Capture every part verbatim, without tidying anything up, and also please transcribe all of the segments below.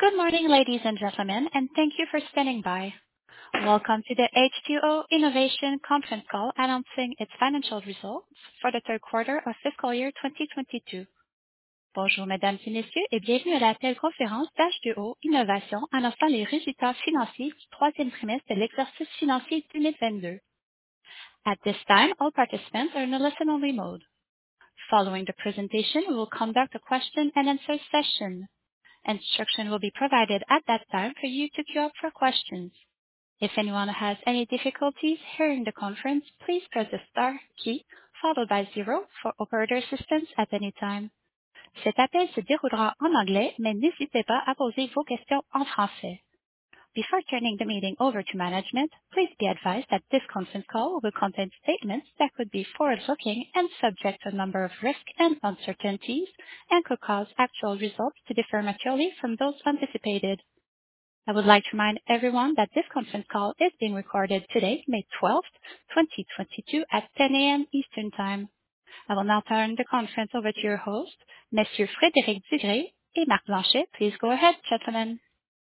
Good morning, ladies and gentlemen, and thank you for standing by. Welcome to the H two O Innovation conference call announcing its financial results for the third quarter of fiscal year twenty twenty-two. Bonjour, mesdames et messieurs, et bienvenue à l'appel conférence d'H deux O Innovation annonçant les résultats financiers du troisième trimestre de l'exercice financier deux mille vingt-deux. At this time, all participants are in a listen-only mode. Following the presentation, we will conduct a question-and-answer session. Instruction will be provided at that time for you to queue up for questions. If anyone has any difficulties hearing the conference, please press the star key followed by zero for operator assistance at any time. Cet appel se déroulera en anglais, mais n'hésitez pas à poser vos questions en français. Before turning the meeting over to management, please be advised that this conference call will contain statements that could be forward-looking and subject to a number of risks and uncertainties and could cause actual results to differ materially from those anticipated. I would like to remind everyone that this conference call is being recorded today, May twelfth, twenty twenty-two at ten a.m. Eastern Time. I will now turn the conference over to your host, Messieurs Frédéric Dugré et Marc Blanchet. Please go ahead, gentlemen.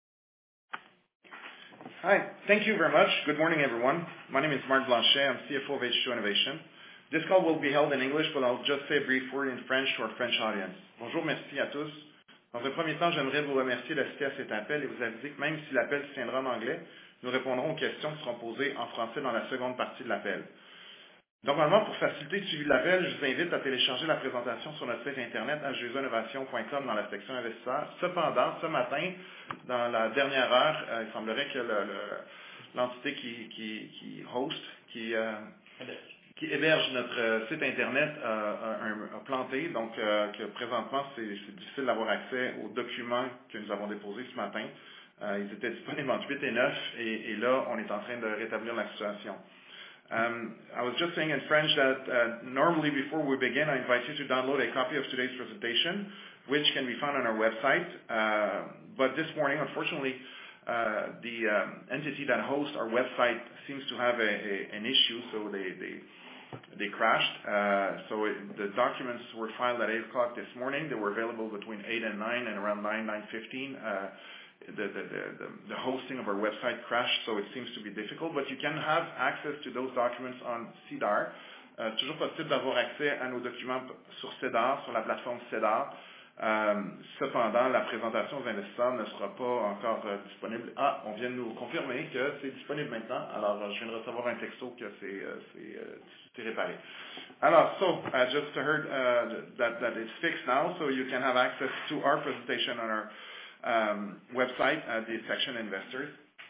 Hi. Thank you very much. Good morning, everyone. My name is Marc Blanchet. I'm C F O of H two O Innovation. This call will be held in English, but I'll just say a brief word in French to our French audience. Bonjour, merci à tous. Dans un premier temps, j'aimerais vous remercier d'assister à cet appel et vous aviser que même si l'appel se tiendra en anglais, nous répondrons aux questions qui seront posées en français dans la seconde partie de l'appel. Normalement, pour faciliter le suivi de l'appel, je vous invite à télécharger la présentation sur notre site internet h deux o innovation point com dans la section investisseurs. Cependant, ce matin, dans la dernière heure, euh, il semblerait que le, le, l'entité qui, qui, qui host, qui, euh, qui héberge notre euh, site internet a, a, a planté, donc euh, que présentement, c'est, c'est difficile d'avoir accès aux documents que nous avons déposés ce matin. Euh, ils étaient disponibles entre huit et neuf, et, et là, on est en train de rétablir la situation. Um, I was just saying in French that uh, normally before we begin, I invite you to download a copy of today's presentation, which can be found on our website. Uh, but this morning, unfortunately, uh, the um, entity that hosts our website seems to have a, a, an issue, so they they, they crashed. Uh, so it, the documents were filed at eight o'clock this morning. They were available between eight and nine, and around nine, nine fifteen. Uh, The, the, the, the hosting of our website crashed, so it seems to be difficult, but you can have access to those documents on SEDAR. Euh, toujours possible d'avoir accès à nos documents sur SEDAR, sur la plateforme SEDAR. Euh, cependant, la présentation aux investisseurs ne sera pas encore euh, disponible. Ah, on vient de nous confirmer que c'est disponible maintenant. Alors, je viens de recevoir un texto que c'est, euh, c'est, euh, c'est réparé. Alors, so, I just heard uh, that, that it's fixed now, so you can have access to our presentation on our Um, website at the section Investors.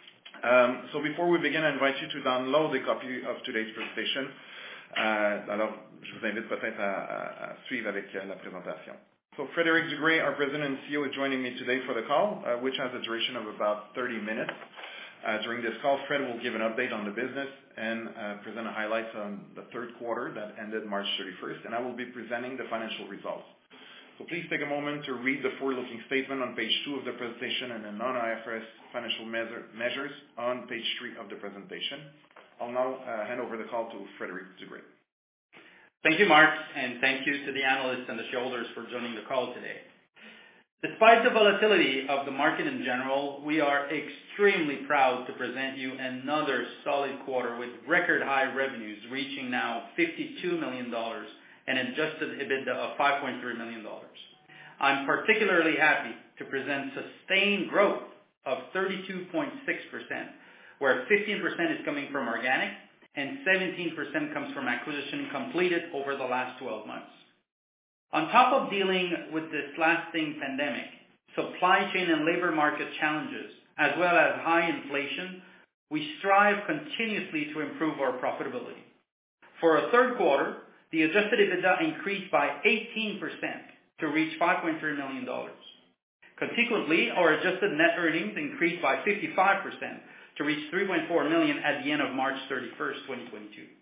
Um, so before we begin, I invite you to download a copy of today's presentation. Uh, alors, je vous invite peut-être à, à, à suivre avec uh, la présentation. So Frédéric Dugré, our President and C E O, is joining me today for the call, uh, which has a duration of about thirty minutes. Uh, during this call, Fred will give an update on the business and uh, present a highlights on the third quarter that ended March thirty-first, and I will be presenting the financial results. So please take a moment to read the forward-looking statement on page two of the presentation and the non-I F R S financial measure, measures on page three of the presentation. I'll now uh, hand over the call to Frédéric Dugré. Thank you, Mark, and thank you to the analysts and the shareholders for joining the call today. Despite the volatility of the market in general, we are extremely proud to present you another solid quarter with record high revenues reaching now fifty-two million dollars and adjusted EBITDA of five point three million dollars. I'm particularly happy to present sustained growth of thirty-two point six percent, where fifteen percent is coming from organic and seventeen percent comes from acquisition completed over the last twelve months. On top of dealing with this lasting pandemic, supply chain and labor market challenges, as well as high inflation, we strive continuously to improve our profitability. For a third quarter, the adjusted EBITDA increased by eighteen percent to reach five point three million dollars. Consequently, our adjusted net earnings increased by fifty-five percent to reach three point four million dollars at the end of March thirty-first, twenty twenty-two.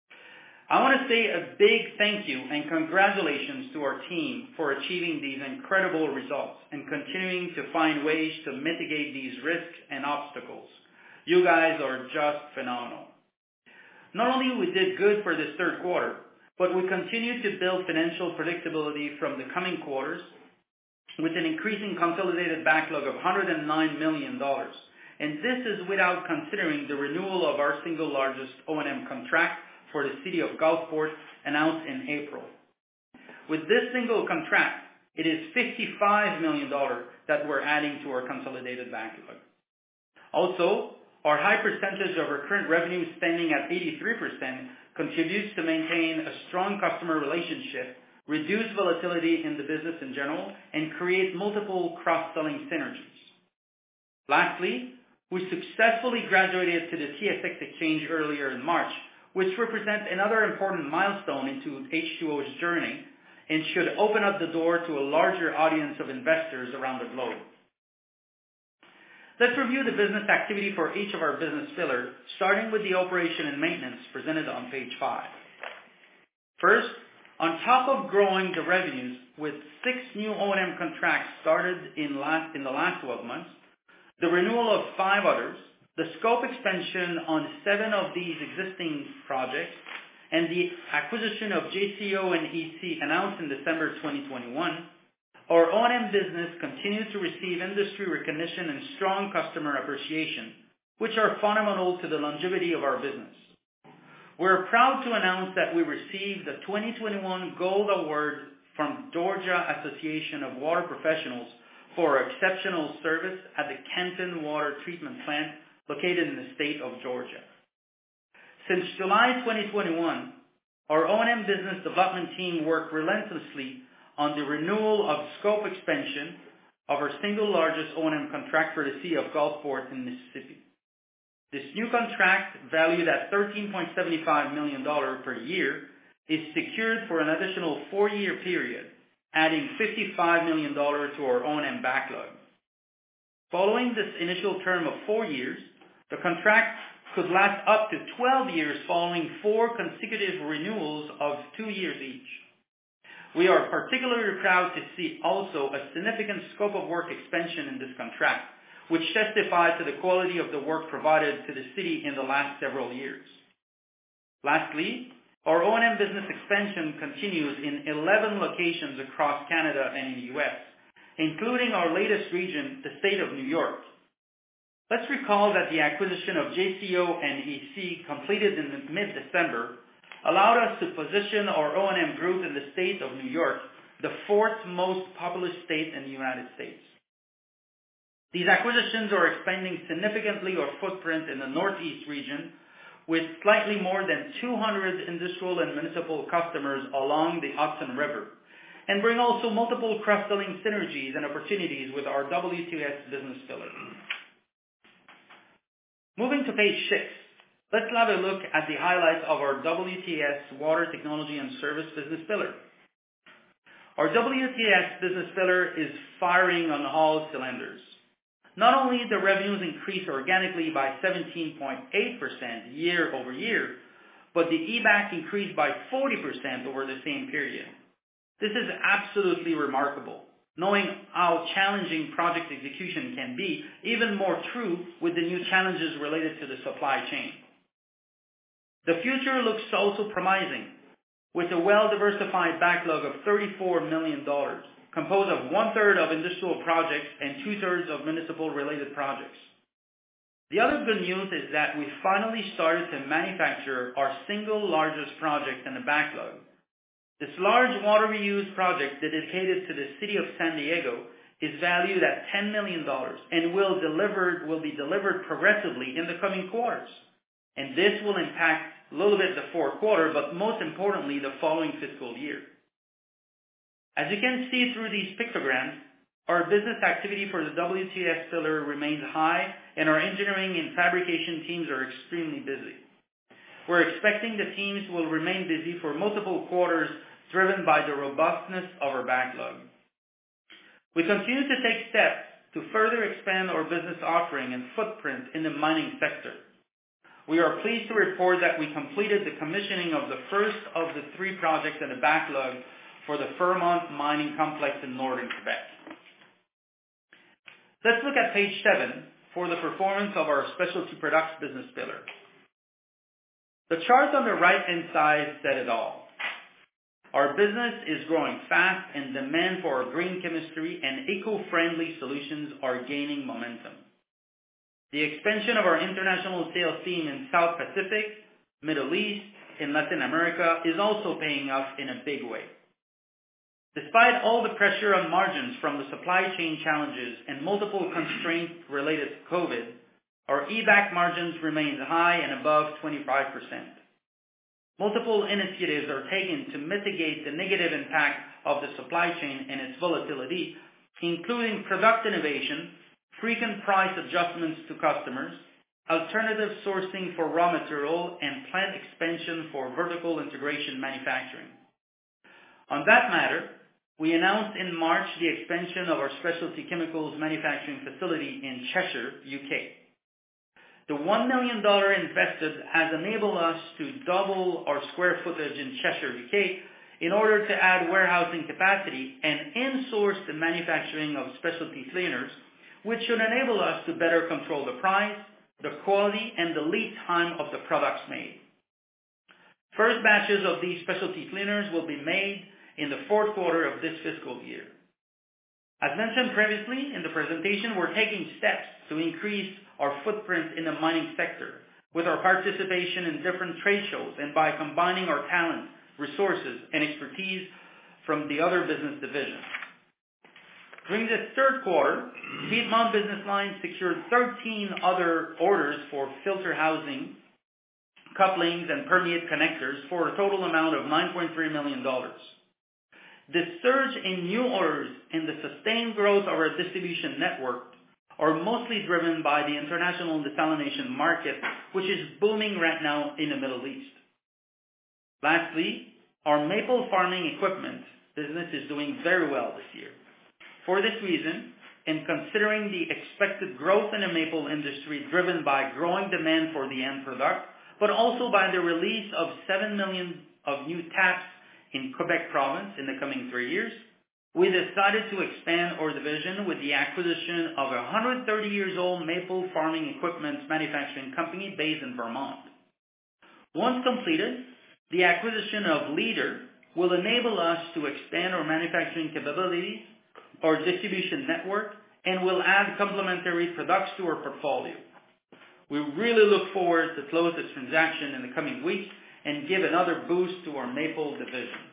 I want to say a big thank you and congratulations to our team for achieving these incredible results and continuing to find ways to mitigate these risks and obstacles. You guys are just phenomenal. Not only we did good for this third quarter, but we continue to build financial predictability from the coming quarters with an increasing consolidated backlog of one hundred nine million dollars. And this is without considering the renewal of our single largest O and M contract for the City of Gulfport announced in April. With this single contract, it is fifty-five million dollars that we're adding to our consolidated backlog. Also, our high percentage of our current revenue standing at eighty-three percent contributes to maintain a strong customer relationship, reduce volatility in the business in general, and create multiple cross-selling synergies. Lastly, we successfully graduated to the T S X exchange earlier in March, which represents another important milestone into H two O's journey and should open up the door to a larger audience of investors around the globe. Let's review the business activity for each of our business pillars, starting with the operation and maintenance presented on page five. First, on top of growing the revenues with six new O and M contracts started in, last, in the last twelve months, the renewal of five others, the scope expansion on seven of these existing projects, and the acquisition of J C O and E C announced in December twenty twenty-one, our O and M business continues to receive industry recognition and strong customer appreciation, which are fundamental to the longevity of our business. We're proud to announce that we received the twenty twenty-one Gold Award from Georgia Association of Water Professionals for exceptional service at the Canton Water Treatment Plant located in the state of Georgia. Since July twenty twenty-one, our O and M business development team worked relentlessly on the renewal of scope expansion of our single largest O and M contract for the City of Gulfport in Mississippi. This new contract, valued at thirteen point seven five million dollars per year, is secured for an additional four-year period, adding fifty-five million dollars to our O and M backlog. Following this initial term of four years, the contract could last up to twelve years following four consecutive renewals of two years each. We are particularly proud to see also a significant scope of work expansion in this contract, which testifies to the quality of the work provided to the city in the last several years. Lastly, our O and M business expansion continues in eleven locations across Canada and in the U S, including our latest region, the state of New York. Let's recall that the acquisition of J C O and E C, completed in mid-December, allowed us to position our O and M group in the state of New York, the fourth most populous state in the United States. These acquisitions are expanding significantly our footprint in the Northeast region, with slightly more than two hundred industrial and municipal customers along the Hudson River, and bring also multiple cross-selling synergies and opportunities with our W T S business pillar. Moving to page six, let's have a look at the highlights of our W T S Water Technology and Service business pillar. Our W T S business pillar is firing on all cylinders. Not only the revenues increased organically by seventeen point eight percent year over year, but the E B A C increased by forty percent over the same period. This is absolutely remarkable, knowing how challenging project execution can be, even more true with the new challenges related to the supply chain. The future looks also promising, with a well-diversified backlog of thirty-four million dollars, composed of one-third of industrial projects and two-thirds of municipal-related projects. The other good news is that we finally started to manufacture our single largest project in the backlog. This large water reuse project dedicated to the City of San Diego is valued at ten million dollars and will, delivered, will be delivered progressively in the coming quarters. And this will impact a little bit the fourth quarter, but most importantly, the following fiscal year. As you can see through these pictograms, our business activity for the W T S pillar remains high, and our engineering and fabrication teams are extremely busy. We're expecting the teams will remain busy for multiple quarters, driven by the robustness of our backlog. We continue to take steps to further expand our business offering and footprint in the mining sector. We are pleased to report that we completed the commissioning of the first of the three projects in the backlog for the Fairmont Mining Complex in northern Quebec. Let's look at page seven for the performance of our Specialty Products business pillar. The chart on the right-hand side said it all. Our business is growing fast, and demand for our green chemistry and eco-friendly solutions are gaining momentum. The expansion of our international sales team in South Pacific, Middle East, and Latin America is also paying off in a big way. Despite all the pressure on margins from the supply chain challenges and multiple constraints related to COVID, our E B A C margins remain high and above twenty-five percent. Multiple initiatives are taken to mitigate the negative impact of the supply chain and its volatility, including product innovation, frequent price adjustments to customers, alternative sourcing for raw material, and plant expansion for vertical integration manufacturing. On that matter, we announced in March the expansion of our specialty chemicals manufacturing facility in Cheshire, U K. The one million dollars invested has enabled us to double our square footage in Cheshire, U K, in order to add warehousing capacity and in-source the manufacturing of specialty cleaners, which should enable us to better control the price, the quality, and the lead time of the products made. First batches of these specialty cleaners will be made in the fourth quarter of this fiscal year. As mentioned previously in the presentation, we're taking steps to increase our footprint in the mining sector with our participation in different trade shows and by combining our talent, resources, and expertise from the other business divisions. During the third quarter, Piedmont business line secured thirteen other orders for filter housing, couplings, and permeate connectors for a total amount of nine point three million dollars. The surge in new orders and the sustained growth of our distribution network are mostly driven by the international desalination market, which is booming right now in the Middle East. Lastly, our maple farming equipment business is doing very well this year. For this reason, and considering the expected growth in the maple industry driven by growing demand for the end product, but also by the release of seven million of new taps in Quebec province in the coming three years, we decided to expand our division with the acquisition of a one hundred thirty years old maple farming equipment manufacturing company based in Vermont. Once completed, the acquisition of Leader will enable us to expand our manufacturing capabilities, our distribution network, and will add complementary products to our portfolio. We really look forward to close this transaction in the coming weeks and give another boost to our maple division.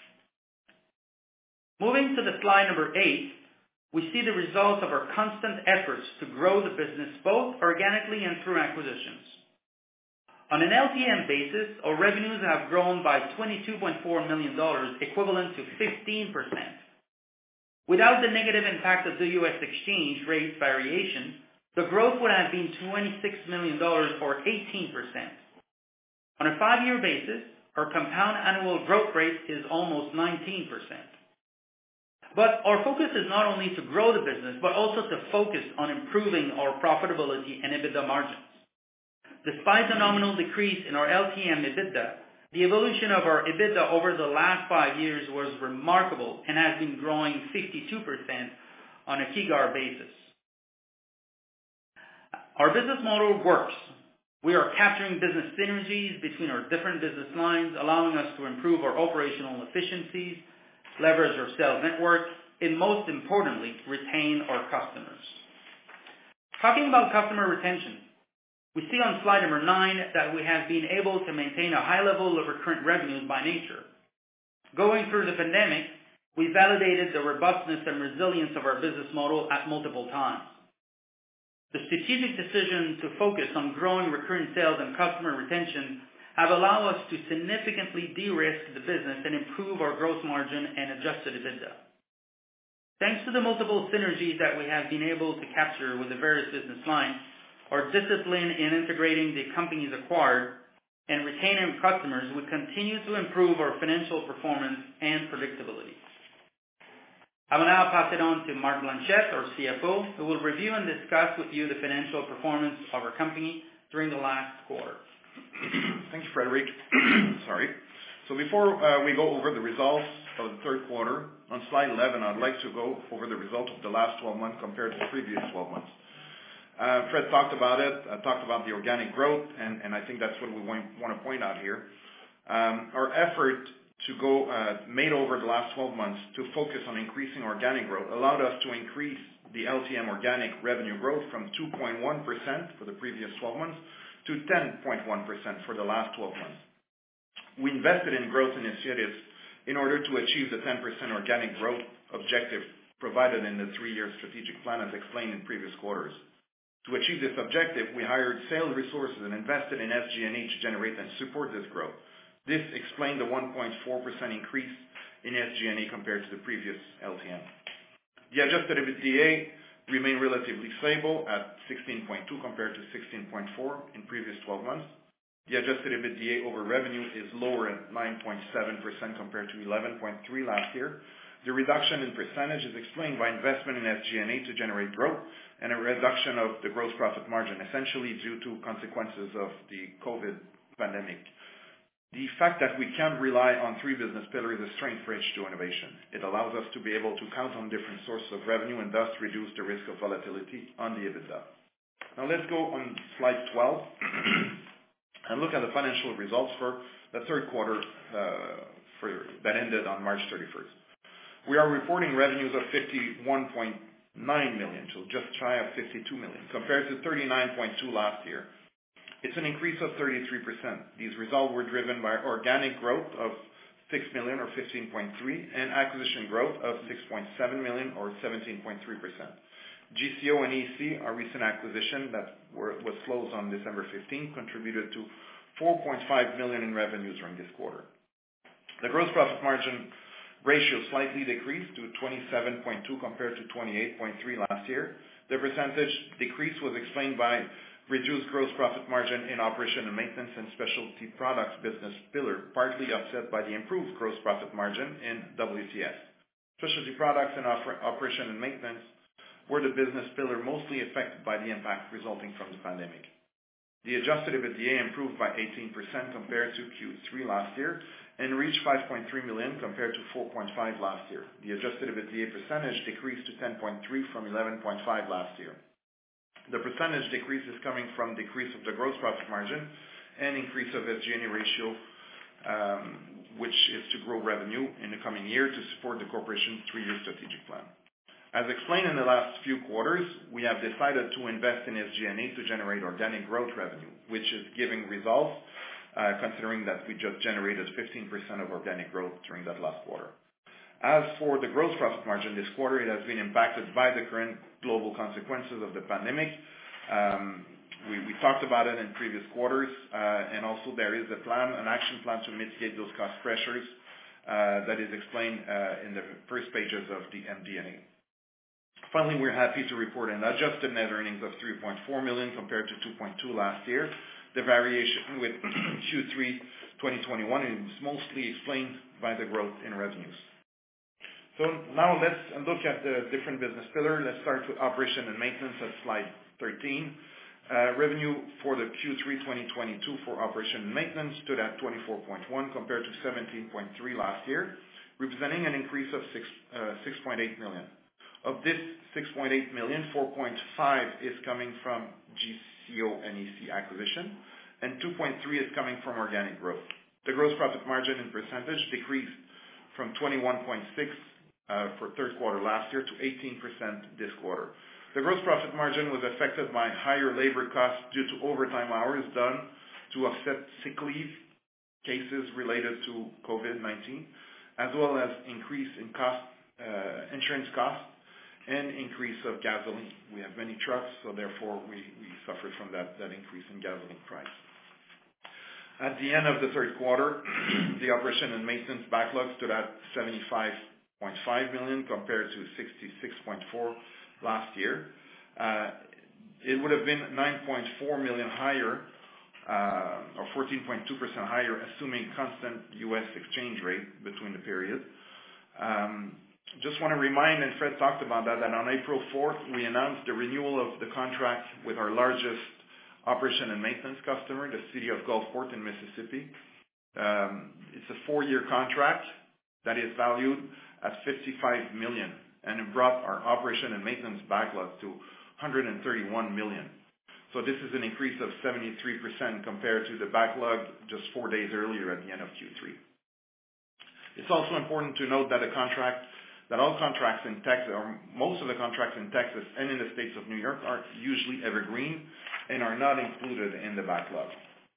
Moving to the slide number eight, we see the results of our constant efforts to grow the business both organically and through acquisitions. On an L T M basis, our revenues have grown by twenty-two point four million dollars, equivalent to fifteen percent. Without the negative impact of the U S exchange rate variation, the growth would have been twenty-six million dollars or eighteen percent. On a five-year basis, our compound annual growth rate is almost nineteen percent. But our focus is not only to grow the business, but also to focus on improving our profitability and EBITDA margins. Despite the nominal decrease in our L T M EBITDA, the evolution of our EBITDA over the last five years was remarkable and has been growing fifty-two percent on a C A G R basis. Our business model works. We are capturing business synergies between our different business lines, allowing us to improve our operational efficiencies, leverage our sales network, and most importantly, retain our customers. Talking about customer retention, we see on slide number nine that we have been able to maintain a high level of recurrent revenues by nature. Going through the pandemic, we validated the robustness and resilience of our business model at multiple times. The strategic decision to focus on growing recurrent sales and customer retention have allowed us to significantly de-risk the business and improve our gross margin and adjusted EBITDA. Thanks to the multiple synergies that we have been able to capture with the various business lines, our discipline in integrating the companies acquired, and retaining customers, we continue to improve our financial performance and predictability. I will now pass it on to Marc Blanchet, our C F O, who will review and discuss with you the financial performance of our company during the last quarter. Thank you, Frederic. Sorry. So before uh, we go over the results of the third quarter, on slide eleven, I'd like to go over the results of the last twelve months compared to the previous twelve months. Uh, Fred talked about it, uh, talked about the organic growth, and, and I think that's what we want, want to point out here. Um, our effort to go uh, made over the last twelve months to focus on increasing organic growth allowed us to increase the L T M organic revenue growth from two point one percent for the previous twelve months to ten point one percent for the last twelve months. We invested in growth initiatives in order to achieve the ten percent organic growth objective provided in the three-year strategic plan as explained in previous quarters. To achieve this objective, we hired sales resources and invested in S G and A to generate and support this growth. This explained the one point four percent increase in S G and A compared to the previous L T M. The adjusted EBITDA remained relatively stable at sixteen point two compared to sixteen point four in previous twelve months. The adjusted EBITDA over revenue is lower at nine point seven percent compared to eleven point three last year. The reduction in percentage is explained by investment in S G and A to generate growth and a reduction of the gross profit margin, essentially due to consequences of the COVID pandemic. The fact that we can rely on three business pillars is a strength for H two O Innovation. It allows us to be able to count on different sources of revenue and thus reduce the risk of volatility on the EBITDA. Now let's go on slide twelve and look at the financial results for the third quarter uh, for, that ended on March thirty-first. We are reporting revenues of fifty-one point nine million, so just shy of fifty-two million, compared to thirty-nine point two last year. It's an increase of thirty-three percent. These results were driven by organic growth of six million or fifteen point three and acquisition growth of six point seven million or seventeen point three percent. G C O and E C, our recent acquisition that were, was closed on December fifteenth, contributed to four point five million in revenues during this quarter. The gross profit margin ratio slightly decreased to twenty-seven point two compared to twenty-eight point three last year. The percentage decrease was explained by reduced gross profit margin in operation and maintenance and specialty products business pillar, partly offset by the improved gross profit margin in W T S. Specialty products and operation and maintenance were the business pillar mostly affected by the impact resulting from the pandemic. The adjusted EBITDA improved by eighteen percent compared to Q three last year and reached five point three million compared to four point five last year. The adjusted EBITDA percentage decreased to ten point three from eleven point five last year. The percentage decrease is coming from decrease of the gross profit margin and increase of S G and A ratio, um, which is to grow revenue in the coming year to support the corporation's three-year strategic plan. As explained in the last few quarters, we have decided to invest in S G and A to generate organic growth revenue, which is giving results, uh, considering that we just generated fifteen percent of organic growth during that last quarter. As for the gross profit margin this quarter, it has been impacted by the current global consequences of the pandemic. Um, we, we talked about it in previous quarters, uh, and also there is a plan, an action plan to mitigate those cost pressures uh, that is explained uh, in the first pages of the M D and A. Finally, we're happy to report an adjusted net earnings of three point four million compared to two point two last year. The variation with Q three twenty twenty-one is mostly explained by the growth in revenues. So now let's look at the different business pillars. Let's start with operation and maintenance at slide thirteen. Uh, revenue for the Q three twenty twenty-two for operation and maintenance stood at twenty-four point one compared to seventeen point three last year, representing an increase of six point eight million. Of this six point eight million, four point five is coming from G C O and E C acquisition, and two point three is coming from organic growth. The gross profit margin in percentage decreased from twenty-one point six uh, for third quarter last year to eighteen percent this quarter. The gross profit margin was affected by higher labor costs due to overtime hours done to offset sick leave cases related to COVID nineteen, as well as increase in cost, uh, insurance costs, and increase of gasoline. We have many trucks, so therefore we, we suffered from that, that increase in gasoline price. At the end of the third quarter, the operation and maintenance backlog stood at seventy-five point five million compared to sixty-six point four last year. Uh, it would have been nine point four million higher, uh, or fourteen point two percent higher, assuming constant U S exchange rate between the period. Um, Just want to remind, and Fred talked about that, that on April fourth, we announced the renewal of the contract with our largest operation and maintenance customer, the city of Gulfport in Mississippi. Um, it's a four-year contract that is valued at fifty-five million dollars, and it brought our operation and maintenance backlog to one hundred thirty-one million dollars. So this is an increase of seventy-three percent compared to the backlog just four days earlier at the end of Q three. It's also important to note that a contract, that all contracts in Texas, or most of the contracts in Texas and in the states of New York, are usually evergreen and are not included in the backlog.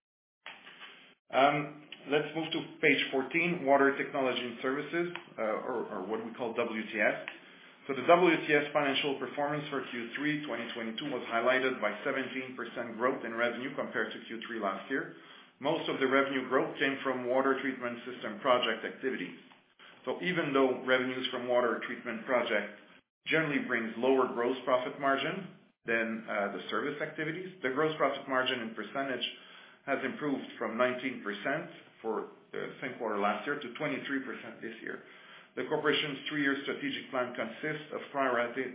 Um, let's move to page fourteen, Water Technology and Services, uh, or, or what we call W T S. So the W T S financial performance for Q three twenty twenty-two was highlighted by seventeen percent growth in revenue compared to Q three last year. Most of the revenue growth came from water treatment system project activities. So even though revenues from water treatment projects generally brings lower gross profit margin than uh, the service activities, the gross profit margin in percentage has improved from nineteen percent for the same quarter last year to twenty-three percent this year. The corporation's three-year strategic plan consists of prioritizing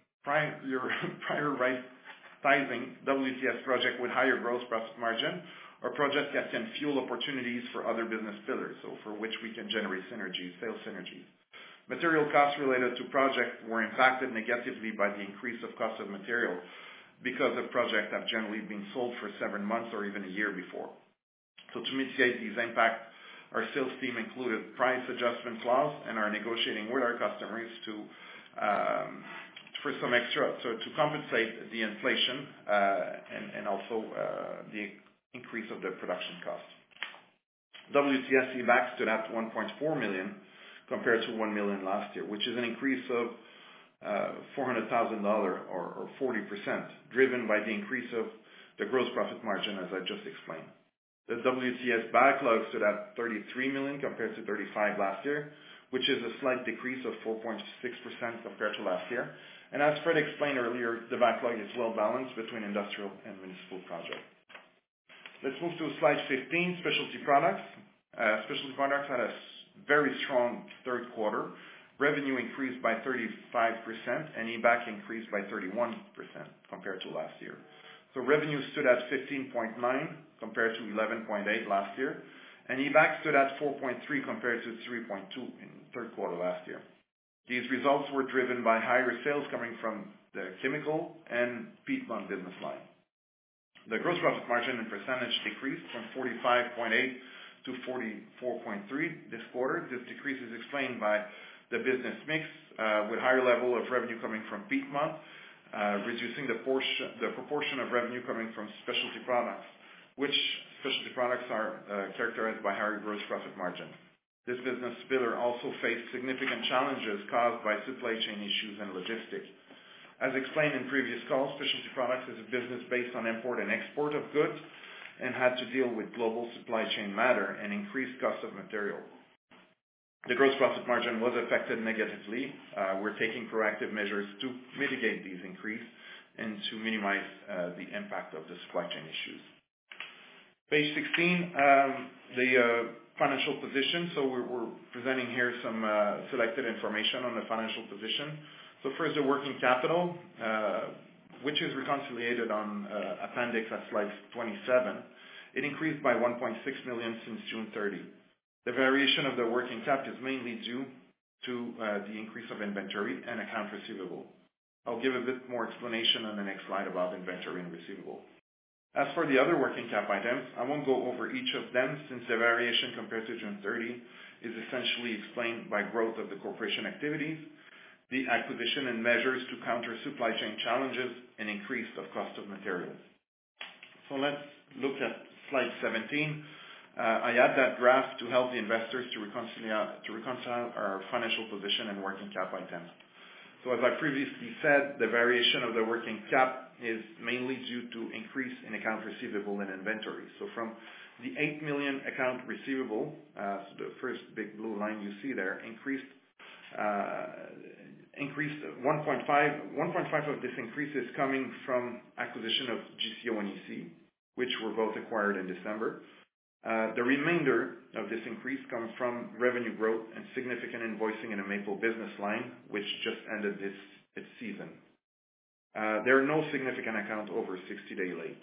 W T S project with higher gross profit margin, or projects that can fuel opportunities for other business pillars, so for which we can generate synergies, sales synergies. Material costs related to projects were impacted negatively by the increase of cost of material because of projects have generally been sold for seven months or even a year before. So to mitigate these impacts, our sales team included price adjustment clause and are negotiating with our customers to um, for some extra, so to compensate the inflation uh, and, and also uh, the increase of the production cost. W T S E B A C stood at one point four million compared to one million last year, which is an increase of uh, four hundred thousand dollars or, or forty percent, driven by the increase of the gross profit margin, as I just explained. The W T S backlog stood at thirty-three million compared to thirty-five last year, which is a slight decrease of four point six percent compared to last year. And as Fred explained earlier, the backlog is well balanced between industrial and municipal projects. Let's move to slide fifteen, specialty products. Uh, specialty products had a very strong third quarter. Revenue increased by thirty-five percent and E B A C increased by thirty-one percent compared to last year. So revenue stood at fifteen point nine compared to eleven point eight last year, and E B A C stood at four point three compared to three point two in the third quarter last year. These results were driven by higher sales coming from the chemical and Piedmont business line. The gross profit margin in percentage decreased from forty-five point eight to forty-four point three this quarter. This decrease is explained by the business mix uh, with higher level of revenue coming from Piedmont, uh, reducing the, portion, the proportion of revenue coming from specialty products, which specialty products are uh, characterized by higher gross profit margin. This business pillar also faced significant challenges caused by supply chain issues and logistics. As explained in previous calls, specialty products is a business based on import and export of goods and had to deal with global supply chain matter and increased cost of material. The gross profit margin was affected negatively. Uh, we're taking proactive measures to mitigate these increases and to minimize uh, the impact of the supply chain issues. Page sixteen, um, the uh, financial position. So we're, we're presenting here some uh, selected information on the financial position. So first, the working capital, uh, which is reconciliated on uh, appendix at slide twenty-seven. It increased by one point six million dollars since June thirtieth. The variation of the working cap is mainly due to uh, the increase of inventory and account receivable. I'll give a bit more explanation on the next slide about inventory and receivable. As for the other working cap items, I won't go over each of them since the variation compared to June thirtieth is essentially explained by growth of the corporation activities, the acquisition and measures to counter supply chain challenges, and increase of cost of materials. So let's look at slide seventeen. Uh, I add that graph to help the investors to reconcile, to reconcile our financial position and working cap items. So as I previously said, the variation of the working cap is mainly due to increase in account receivable and inventory. So from the eight million account receivable, uh, so the first big blue line you see there, increased uh, increased one point five. one point five of this increase is coming from acquisition of G C O and E C, which were both acquired in December. Uh, the remainder of this increase comes from revenue growth and significant invoicing in a maple business line, which just ended this its season. Uh, there are no significant accounts over sixty day late.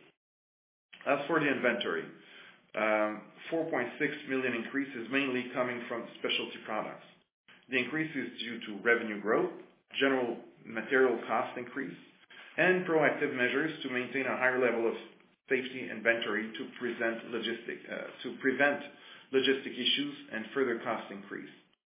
As for the inventory, um, four point six million increase is mainly coming from specialty products. The increase is due to revenue growth, general material cost increase, and proactive measures to maintain a higher level of safety inventory to present logistic, uh, to prevent logistic issues and further cost increase.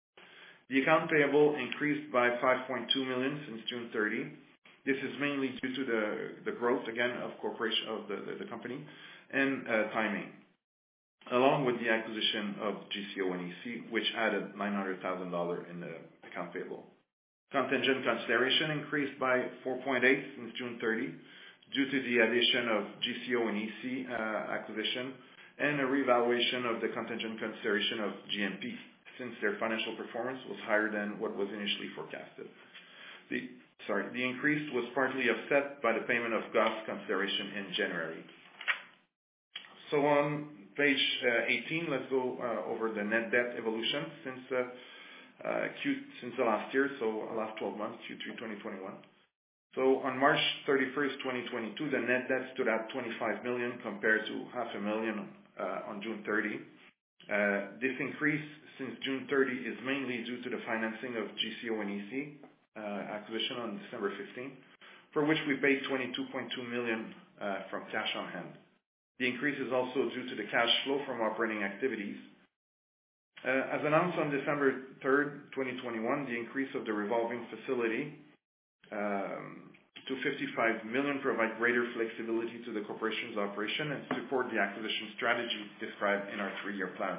The account payable increased by five point two million since June thirtieth. This is mainly due to the the growth, again, of corporation of the the the company and uh timing, along with the acquisition of G C O and E C, which added nine hundred thousand dollars in the account payable. Contingent consideration increased by four point eight since June thirtieth due to the addition of G C O and E C uh acquisition and a revaluation of the contingent consideration of G M P, since their financial performance was higher than what was initially forecasted. The, sorry, the increase was partly offset by the payment of G O S consideration in January. So on page uh, eighteen, let's go uh, over the net debt evolution since uh, uh, Q, since the last year, so last twelve months, Q three twenty twenty-one. So on March thirty-first, twenty twenty-two, the net debt stood at twenty-five million compared to half a million uh, on June thirtieth. Uh, this increase since June thirtieth is mainly due to the financing of G C O and E C uh, acquisition on December fifteenth, for which we paid twenty-two point two million uh, from cash on hand. The increase is also due to the cash flow from operating activities. Uh, as announced on December third, twenty twenty-one, the increase of the revolving facility um, to fifty-five million provide greater flexibility to the corporation's operation and support the acquisition strategy described in our three-year plan.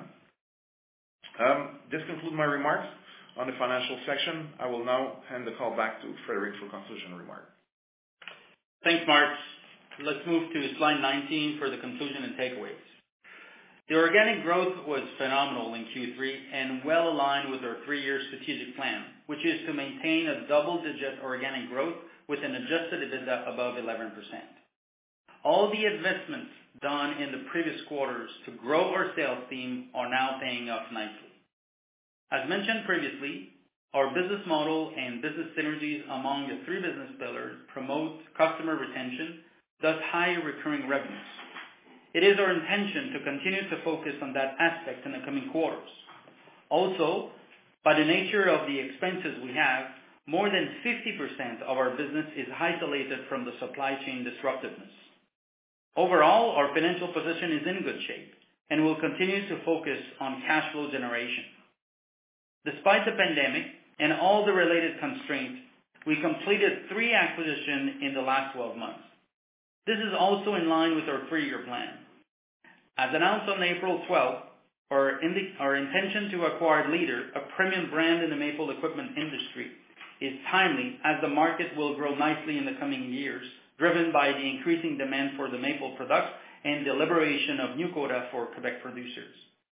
Um, this concludes my remarks on the financial section. I will now hand the call back to Frederic for conclusion remarks. Thanks, Mark. Let's move to slide nineteen for the conclusion and takeaways. The organic growth was phenomenal in Q three and well aligned with our three-year strategic plan, which is to maintain a double-digit organic growth with an adjusted EBITDA above eleven percent. All the investments done in the previous quarters to grow our sales team are now paying off nicely. As mentioned previously, our business model and business synergies among the three business pillars promote customer retention, thus higher recurring revenues. It is our intention to continue to focus on that aspect in the coming quarters. Also, by the nature of the expenses we have, more than fifty percent of our business is isolated from the supply chain disruptiveness. Overall, our financial position is in good shape and will continue to focus on cash flow generation. Despite the pandemic and all the related constraints, we completed three acquisitions in the last twelve months. This is also in line with our three-year plan. As announced on April twelfth, our, indi- our intention to acquire Leader, a premium brand in the maple equipment industry, is timely as the market will grow nicely in the coming years, driven by the increasing demand for the maple products and the liberation of new quota for Quebec producers.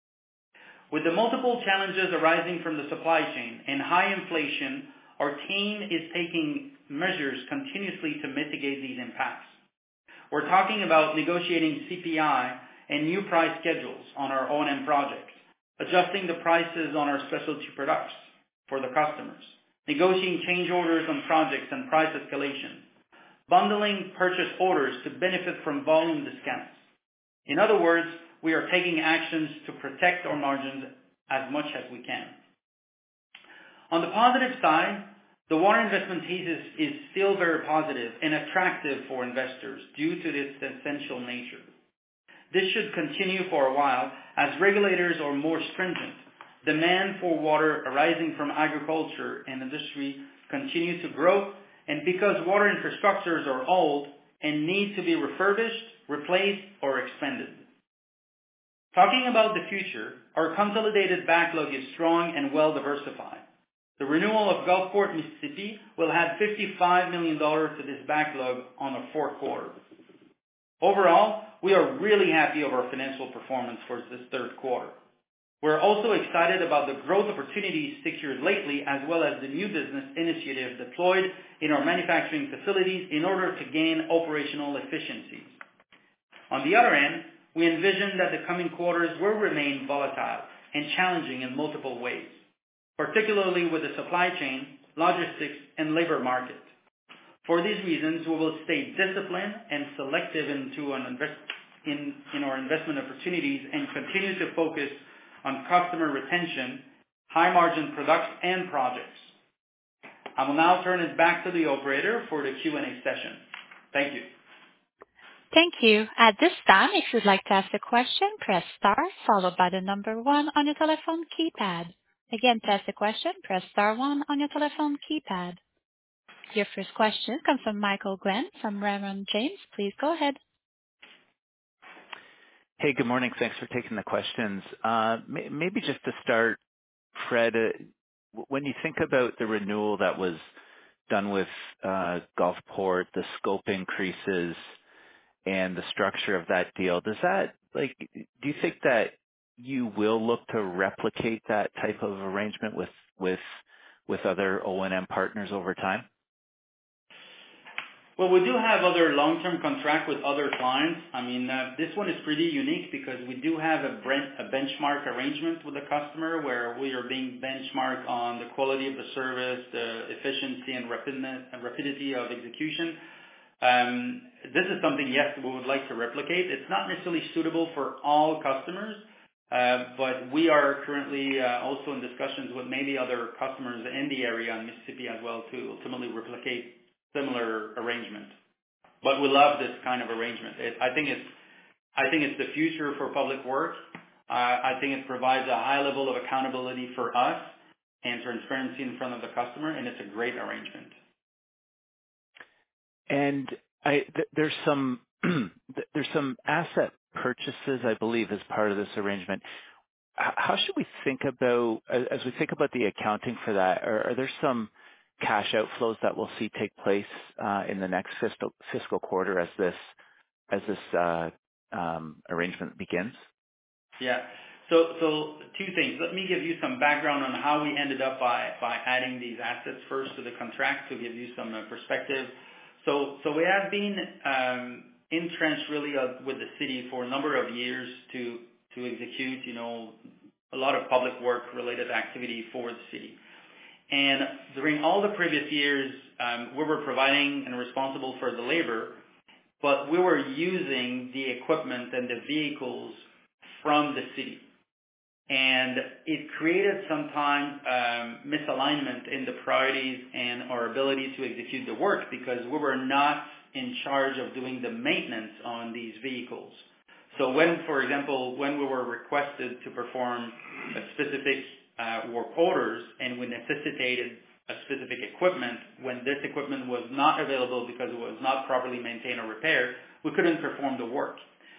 With the multiple challenges arising from the supply chain and high inflation, our team is taking measures continuously to mitigate these impacts. We're talking about negotiating C P I and new price schedules on our O and M projects, adjusting the prices on our specialty products for the customers, negotiating change orders on projects and price escalation, bundling purchase orders to benefit from volume discounts. In other words, we are taking actions to protect our margins as much as we can. On the positive side, the water investment thesis is still very positive and attractive for investors due to its essential nature. This should continue for a while as regulators are more stringent. Demand for water arising from agriculture and industry continue to grow, and because water infrastructures are old and need to be refurbished, replaced, or expanded. Talking about the future, our consolidated backlog is strong and well diversified. The renewal of Gulfport, Mississippi will add fifty-five million dollars to this backlog on the fourth quarter. Overall, we are really happy of our financial performance for this third quarter. We're also excited about the growth opportunities secured lately, as well as the new business initiatives deployed in our manufacturing facilities in order to gain operational efficiencies. On the other hand, we envision that the coming quarters will remain volatile and challenging in multiple ways, particularly with the supply chain, logistics, and labor market. For these reasons, we will stay disciplined and selective into an invest- in, in our investment opportunities and continue to focus on customer retention, high-margin products, and projects. I will now turn it back to the operator for the Q and A session. Thank you. Thank you. At this time, if you'd like to ask a question, press star followed by the number one on your telephone keypad. Again, to ask a question, press star one on your telephone keypad. Your first question comes from Michael Glenn from Raymond James. Please go ahead. Hey, good morning. Thanks for taking the questions. Uh, may- maybe just to start, Fred, uh, w- when you think about the renewal that was done with uh, Gulfport, the scope increases, and the structure of that deal, does that, like, do you think that you will look to replicate that type of arrangement with with with other O and M partners over time? Well, we do have other long-term contract with other clients. I mean, uh, this one is pretty unique because we do have a, brand, a benchmark arrangement with the customer where we are being benchmarked on the quality of the service, the efficiency and rapidness, rapidity of execution. Um, this is something, yes, we would like to replicate. It's not necessarily suitable for all customers, uh, but we are currently uh, also in discussions with maybe other customers in the area in Mississippi as well to ultimately replicate similar arrangement. But we love this kind of arrangement. It, I think it's, I think it's the future for public work. Uh, I think it provides a high level of accountability for us and transparency in front of the customer, and it's a great arrangement. And I, th- there's some th- there's some asset purchases, I believe, as part of this arrangement. H- How should we think about, as as we think about the accounting for that, are, are there some cash outflows that we'll see take place uh, in the next fiscal fiscal quarter as this as this uh, um, arrangement begins? Yeah. So, so two things. Let me give you some background on how we ended up by, by adding these assets first to the contract to give you some uh, perspective. So, so we have been um, entrenched really uh, with the city for a number of years to to execute, you know, a lot of public work related activity for the city. And during all the previous years, um, we were providing and responsible for the labor, but we were using the equipment and the vehicles from the city. And it created sometimes um, misalignment in the priorities and our ability to execute the work because we were not in charge of doing the maintenance on these vehicles. So when, for example, when we were requested to perform a specific uh, work orders and we necessitated a specific equipment, when this equipment was not available because it was not properly maintained or repaired, we couldn't perform the work.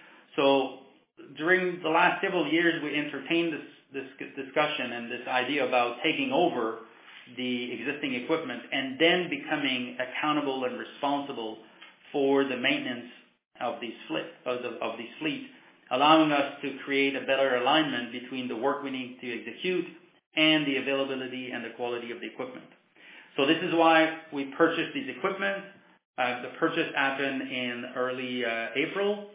So during the last several years, we entertained this, this discussion and this idea about taking over the existing equipment and then becoming accountable and responsible for the maintenance of these fleet, of, the, of these fleets, allowing us to create a better alignment between the work we need to execute and the availability and the quality of the equipment. So this is why we purchased these equipment. Uh, the purchase happened in early uh, April.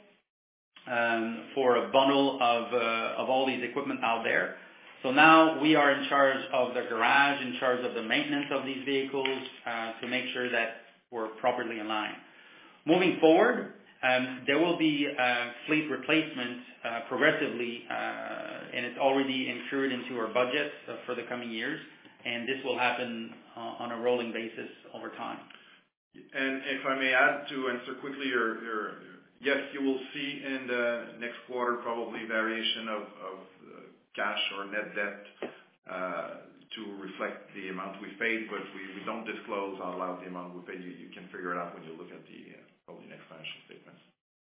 Um, for a bundle of uh, of all these equipment out there. So now we are in charge of the garage, in charge of the maintenance of these vehicles uh, to make sure that we're properly in line. Moving forward, um, there will be uh, fleet replacement uh, progressively, uh, and it's already included into our budget uh, for the coming years, and this will happen uh, on a rolling basis over time. And if I may add to answer quickly your, your yes, you will see in the next quarter probably variation of, of uh, cash or net debt uh, to reflect the amount we paid, but we, we don't disclose out loud the amount we paid. You, you can figure it out when you look at the uh, probably next financial statements.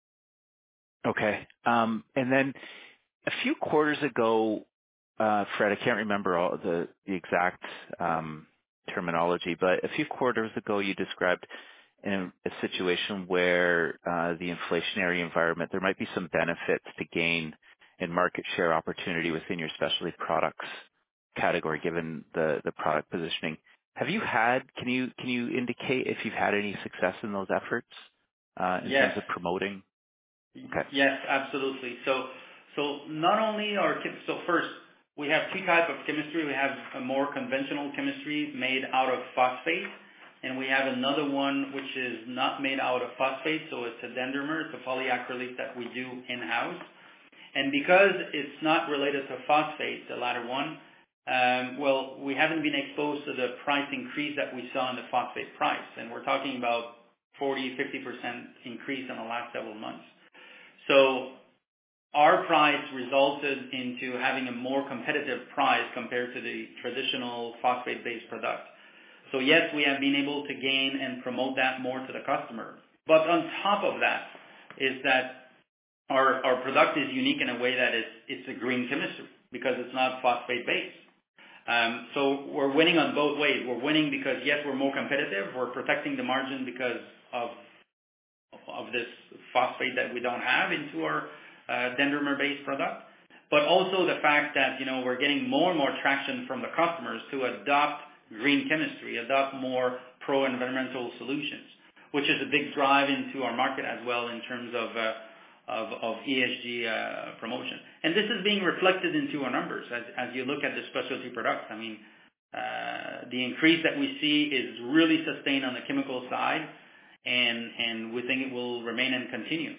Okay. Um, and then a few quarters ago, uh, Fred, I can't remember all the, the exact um, terminology, but a few quarters ago you described in a situation where uh, the inflationary environment, there might be some benefits to gain in market share opportunity within your specialty products category, given the, the product positioning. Have you had, can you can you indicate if you've had any success in those efforts uh, in Yes. terms of promoting? Okay. Yes, absolutely. So, so not only our, so first, we have two types of chemistry. We have a more conventional chemistry made out of phosphate, and we have another one which is not made out of phosphate, so it's a dendrimer, it's a polyacrylate that we do in-house. And because it's not related to phosphate, the latter one, um, well, we haven't been exposed to the price increase that we saw in the phosphate price, and we're talking about forty, fifty percent increase in the last several months. So our price resulted into having a more competitive price compared to the traditional phosphate-based product. So yes, we have been able to gain and promote that more to the customer. But on top of that is that our, our product is unique in a way that it's, it's a green chemistry because it's not phosphate-based. Um, so we're winning on both ways. We're winning because, yes, we're more competitive. We're protecting the margin because of of this phosphate that we don't have into our uh, dendrimer-based product, but also the fact that, you know, we're getting more and more traction from the customers to adopt green chemistry, adopt more pro-environmental solutions, which is a big drive into our market as well in terms of uh, of, of E S G uh, promotion. And this is being reflected into our numbers as, as you look at the specialty products. I mean, uh, the increase that we see is really sustained on the chemical side, and and we think it will remain and continue.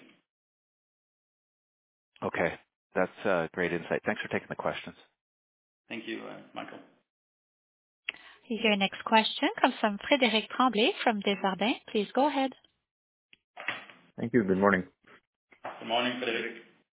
Okay. That's uh, great insight. Thanks for taking the questions. Thank you, uh, Michael. Your next question comes from Frédéric Tremblay from Desjardins. Please go ahead. Thank you. Good morning. Good morning, Frédéric.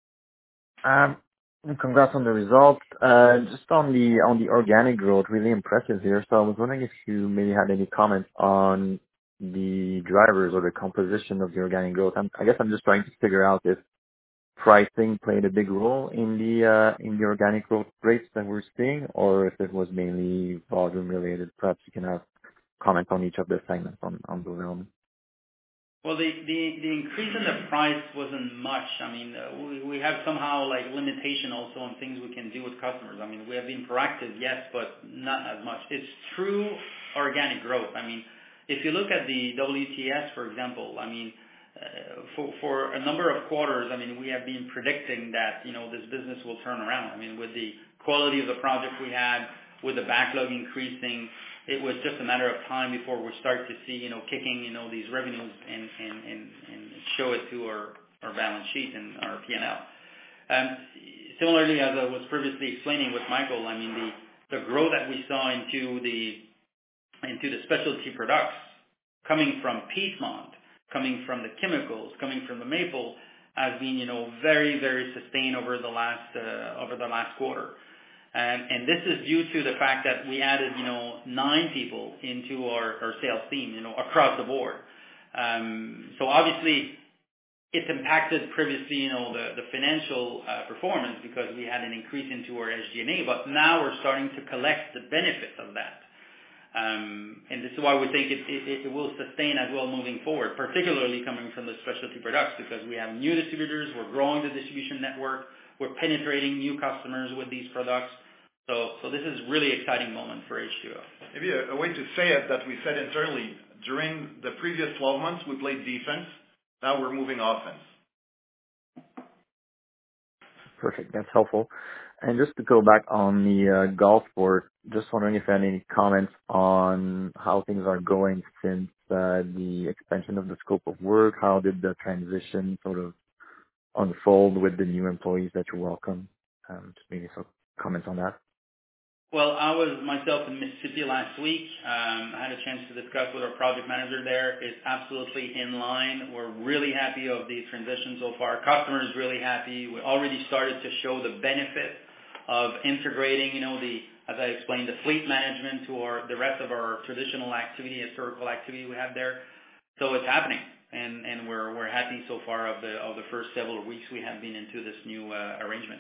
Um, congrats on the results. Uh, just on the on the organic growth, really impressive here. So I was wondering if you maybe had any comments on the drivers or the composition of the organic growth. I'm, I guess I'm just trying to figure out if pricing played a big role in the uh, in the organic growth rates that we're seeing, or if it was mainly volume related. Perhaps you can have comment on each of the segments on on those elements. Well, the, the, the increase in the price wasn't much. I mean, uh, we, we have somehow like limitation also on things we can do with customers. I mean, we have been proactive, yes, but not as much. It's true organic growth. I mean, if you look at the W T S, for example, I mean, uh, for, for a number of quarters, I mean, we have been predicting that, you know, this business will turn around. I mean, with the quality of the project we had, with the backlog increasing, it was just a matter of time before we start to see, you know, kicking, you know, these revenues and, and, and, and show it to our, our balance sheet and our P and L. Um, similarly, as I was previously explaining with Michael, I mean, the, the growth that we saw into the, into the specialty products coming from Piedmont, coming from the chemicals, coming from the maple, has been, you know, very, very sustained over the last, uh, over the last quarter. Um, and this is due to the fact that we added, you know, nine people into our, our sales team, you know, across the board. Um, so obviously, it's impacted previously, you know, the, the financial uh, performance because we had an increase into our S G and A, but now we're starting to collect the benefits of that. Um, and this is why we think it, it, it will sustain as well moving forward, particularly coming from the specialty products, because we have new distributors, we're growing the distribution network, we're penetrating new customers with these products. So, so this is really exciting moment for H two O. Maybe a, a way to say it that we said internally, during the previous twelve months, we played defense. Now we're moving offense. Perfect. That's helpful. And just to go back on the uh, golf sport, just wondering if you had any comments on how things are going since uh, the expansion of the scope of work. How did the transition sort of unfold with the new employees that you welcome? Um, just maybe some comments on that. Well, I was myself in Mississippi last week. Um, I had a chance to discuss with our project manager there. It's absolutely in line. We're really happy of the transition so far. Customer is really happy. We already started to show the benefit of integrating, you know, the, as I explained, the fleet management to our, the rest of our traditional activity, historical activity we have there. So it's happening, and, and we're, we're happy so far of the, of the first several weeks we have been into this new uh, arrangement.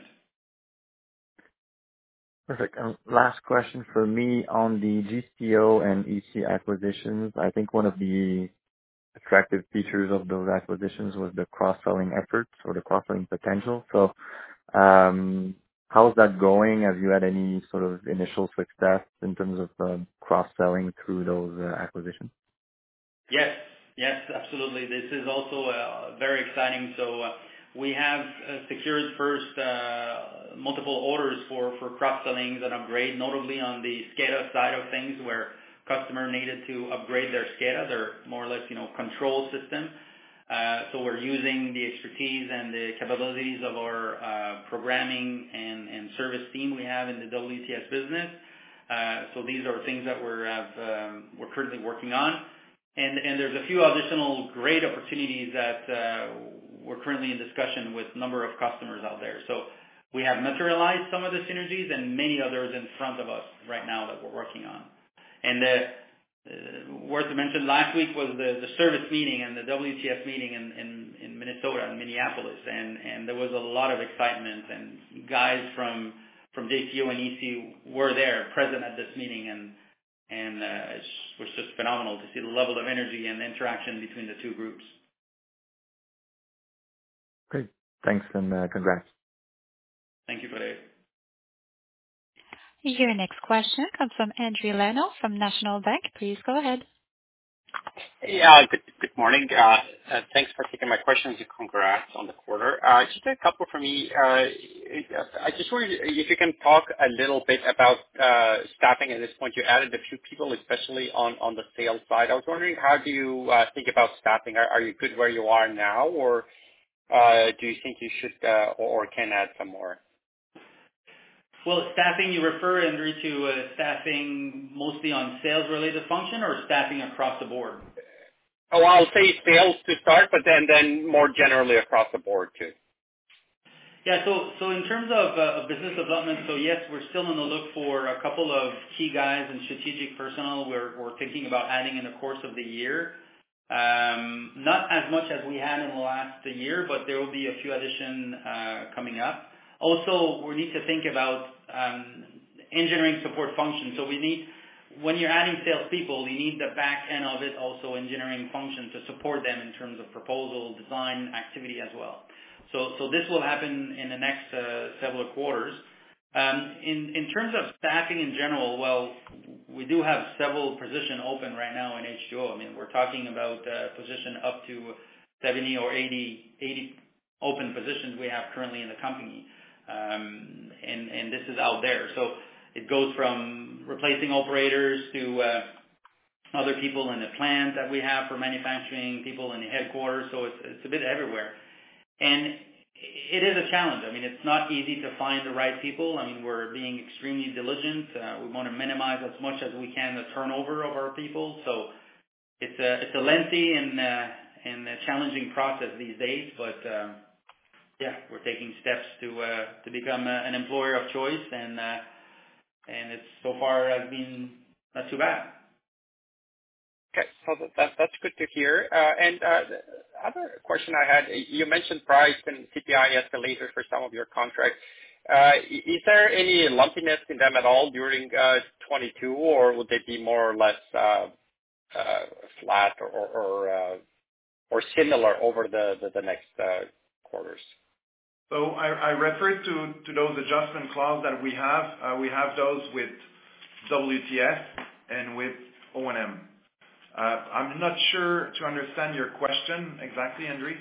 Perfect. And last question for me on the G C O and E C acquisitions. I think one of the attractive features of those acquisitions was the cross-selling efforts or the cross-selling potential. So um, how's that going? Have you had any sort of initial success in terms of um, cross-selling through those uh, acquisitions? Yes, yes, absolutely. This is also uh, very exciting. So uh, we have uh, secured first uh, multiple orders for, for cross-sellings and upgrade, notably on the SCADA side of things where customer needed to upgrade their SCADA, their more or less, you know, control system. Uh, so we're using the expertise and the capabilities of our uh, programming and, and service team we have in the W T S business. Uh, so these are things that we're, have, um, we're currently working on. And, and there's a few additional great opportunities that uh, we're currently in discussion with a number of customers out there. So we have materialized some of the synergies and many others in front of us right now that we're working on. And uh, uh, worth to mention, last week was the, the service meeting and the W T S meeting in, in, in Minnesota and Minneapolis, and, and there was a lot of excitement, and guys from from J C O and E C were there, present at this meeting, and and uh, it was just phenomenal to see the level of energy and interaction between the two groups. Great. Thanks, and uh, congrats. Thank you for that. Your next question comes from Andrew Leno from National Bank. Please go ahead. Yeah, good good morning. Uh, uh, thanks for taking my questions, and congrats on the quarter. Uh, just a couple for me. Uh, I just wondered if you can talk a little bit about uh, staffing at this point. You added a few people, especially on, on the sales side. I was wondering, how do you uh, think about staffing? Are, are you good where you are now, or uh, do you think you should uh, or, or can add some more? Well, staffing, you refer, Andrew, to uh, staffing mostly on sales-related function or staffing across the board? Oh, I'll say sales to start, but then, then more generally across the board too. Yeah, so so in terms of, uh, of business development, so yes, we're still on the look for a couple of key guys and strategic personnel we're, we're thinking about adding in the course of the year. Um, not as much as we had in the last year, but there will be a few additions uh, coming up. Also, we need to think about um, engineering support functions. So we need, when you're adding salespeople, you need the back end of it, also engineering function, to support them in terms of proposal, design, activity as well. So, so this will happen in the next uh, several quarters. Um, in, in terms of staffing in general, well, we do have several positions open right now in H two O. I mean, we're talking about uh, position up to seventy or eighty, eighty open positions we have currently in the company. Um, and, and this is out there. So it goes from replacing operators to uh, other people in the plant that we have for manufacturing, people in the headquarters. So it's, it's a bit everywhere. And it is a challenge. I mean, it's not easy to find the right people. I mean, we're being extremely diligent. Uh, we want to minimize as much as we can the turnover of our people. So it's a, it's a lengthy and, uh, and a challenging process these days, but uh, yeah, we're taking steps to uh, to become a, an employer of choice, and uh, and it's so far has been not too bad. Okay, so that, that that's good to hear. Uh, and uh, the other question I had, you mentioned price and C P I escalators for some of your contracts. Uh, is there any lumpiness in them at all during uh, twenty-two, or would they be more or less uh, uh, flat or or, uh, or similar over the the, the next uh, quarters? So I, I referred to, to those adjustment clauses that we have. Uh, we have those with W T S and with O and M. Uh, I'm not sure to understand your question exactly, Andrew.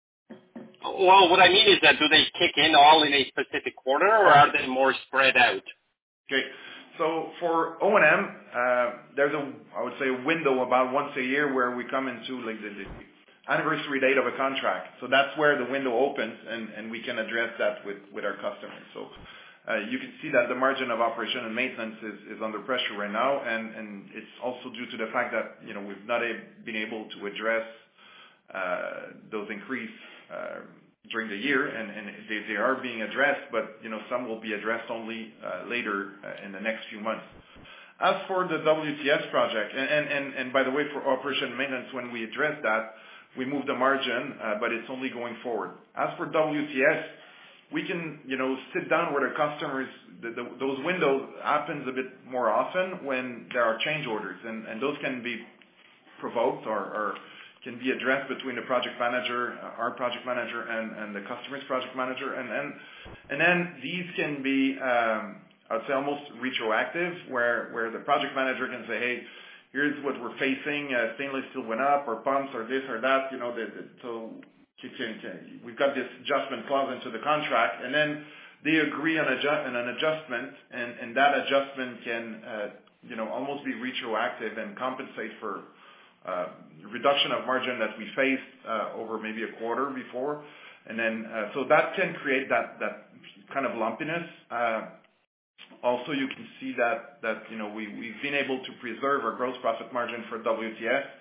Well, what I mean is that do they kick in all in a specific quarter, or are they more spread out? Okay. So for O and M, uh, there's a, I would say, a window about once a year where we come into like the, the anniversary date of a contract. So that's where the window opens, and, and we can address that with, with our customers. So uh, you can see that the margin of operation and maintenance is, is under pressure right now, and, and it's also due to the fact that, you know, we've not a, been able to address uh, those increase uh, during the year, and, and they, they are being addressed, but, you know, some will be addressed only uh, later uh, in the next few months. As for the W T S project, and, and, and, and by the way, for operation and maintenance, when we address that, we move the margin, uh, but it's only going forward. As for W T S, we can, you know, sit down with our customers. The, the, those windows happens a bit more often when there are change orders, and, and those can be provoked or, or can be addressed between the project manager, our project manager, and, and the customer's project manager, and then and then these can be, um, I would say, almost retroactive, where where the project manager can say, hey, here's what we're facing, uh, stainless steel went up, or pumps, or this or that, you know, the, the, so we've got this adjustment clause into the contract, and then they agree on, adjust, on an adjustment, and, and that adjustment can, uh, you know, almost be retroactive and compensate for uh, reduction of margin that we faced uh, over maybe a quarter before, and then uh, so that can create that that kind of lumpiness. Uh, Also, you can see that, that you know, we, we've been able to preserve our gross profit margin for W T S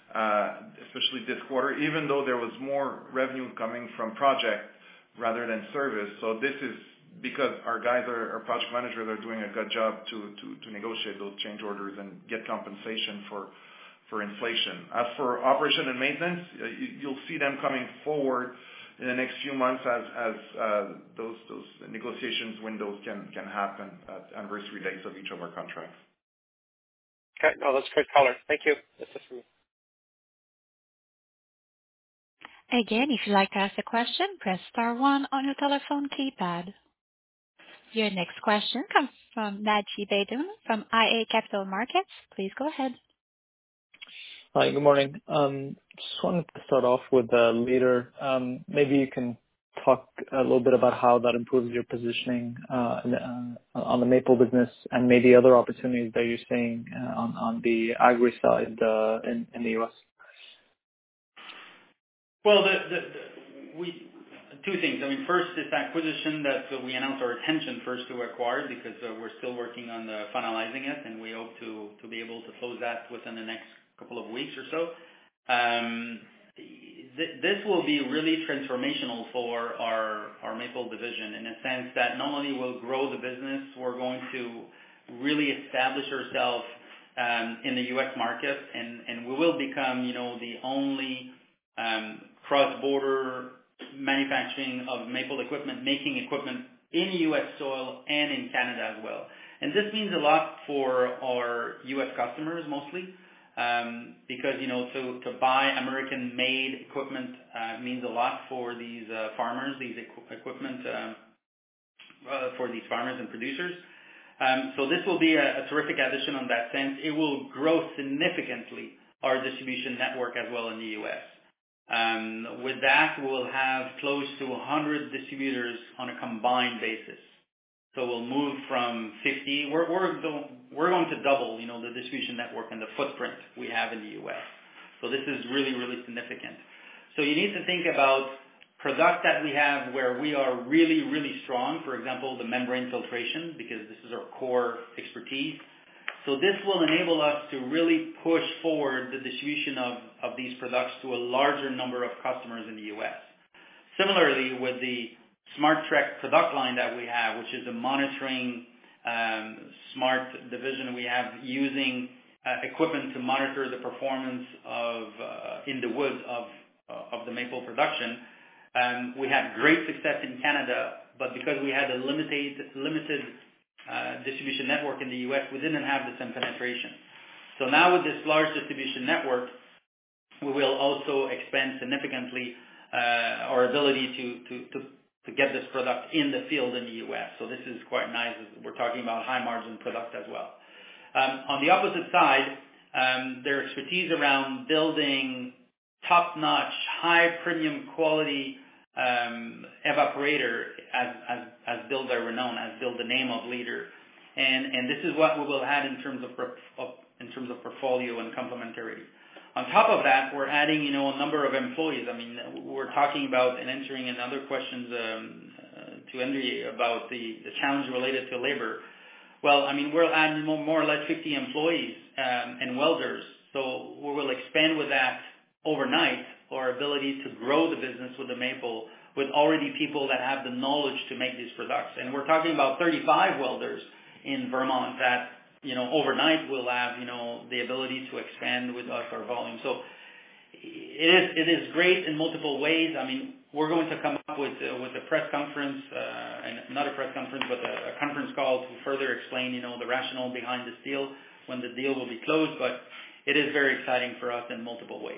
uh, especially this quarter, even though there was more revenue coming from project rather than service. So this is because our guys, are, our project managers, are doing a good job to, to, to negotiate those change orders and get compensation for for inflation. As for operation and maintenance, uh, you, you'll see them coming forward in the next few months as as uh, those those negotiations windows can can happen at anniversary dates of each of our contracts. Okay, no, that's great color. Thank you. That's it for me. Again, if you'd like to ask a question, press star one on your telephone keypad. Your next question comes from Naji Baydoun from I A Capital Markets. Please go ahead. Hi, good morning. Um, just wanted to start off with uh, Leader. Um, maybe you can talk a little bit about how that improves your positioning uh, in, uh, on the maple business and maybe other opportunities that you're seeing uh, on, on the agri side uh, in, in the U S. Well, the, the, the, we two things. I mean, first, this acquisition that uh, we announced our intention first to acquire because uh, we're still working on the finalizing it, and we hope to to be able to close that within the next couple of weeks or so. Um, th- this will be really transformational for our, our maple division in a sense that not only will grow the business, we're going to really establish ourselves um, in the U S market, and, and we will become, you know, the only um, cross-border manufacturing of maple equipment, making equipment in U S soil and in Canada as well. And this means a lot for our U S customers mostly. Um, because, you know, to, to buy American-made equipment uh, means a lot for these uh, farmers, these equ- equipment um, uh, for these farmers and producers. Um, so this will be a, a terrific addition on that sense. It will grow significantly our distribution network as well in the U S. Um, with that, we'll have close to one hundred distributors on a combined basis. So we'll move from fifty. We're we're we're going to double, you know, the distribution network and the footprint we have in the U S. So this is really really significant. So you need to think about product that we have where we are really really strong. For example, the membrane filtration, because this is our core expertise. So this will enable us to really push forward the distribution of of these products to a larger number of customers in the U S. Similarly, with the SmartTrack product line that we have, which is a monitoring um, smart division we have using uh, equipment to monitor the performance of uh, in the woods of uh, of the maple production. Um, we had great success in Canada, but because we had a limited limited uh, distribution network in the U S, we didn't have the same penetration. So now with this large distribution network, we will also expand significantly uh, our ability to to, to to get this product in the field in the U S. So this is quite nice. We're talking about high margin product as well. Um, on the opposite side, um, their expertise around building top-notch, high premium quality um, evaporator has, has, has built their renown, has built the name of Leader. And, and this is what we will add in terms of, of in terms of portfolio and complementarity. On top of that, we're adding, you know, a number of employees. I mean, we're talking about and answering in other questions um, uh, to Henry about the, the challenge related to labor. Well, I mean, we'll add more, more or less fifty employees um, and welders. So we will expand with that overnight our ability to grow the business with the maple with already people that have the knowledge to make these products. And we're talking about thirty-five welders in Vermont that, you know, overnight we'll have, you know, the ability to expand with us our volume. So it is it is great in multiple ways. I mean, we're going to come up with uh, with a press conference, uh, and not a press conference, but a, a conference call to further explain, you know, the rationale behind this deal when the deal will be closed. But it is very exciting for us in multiple ways.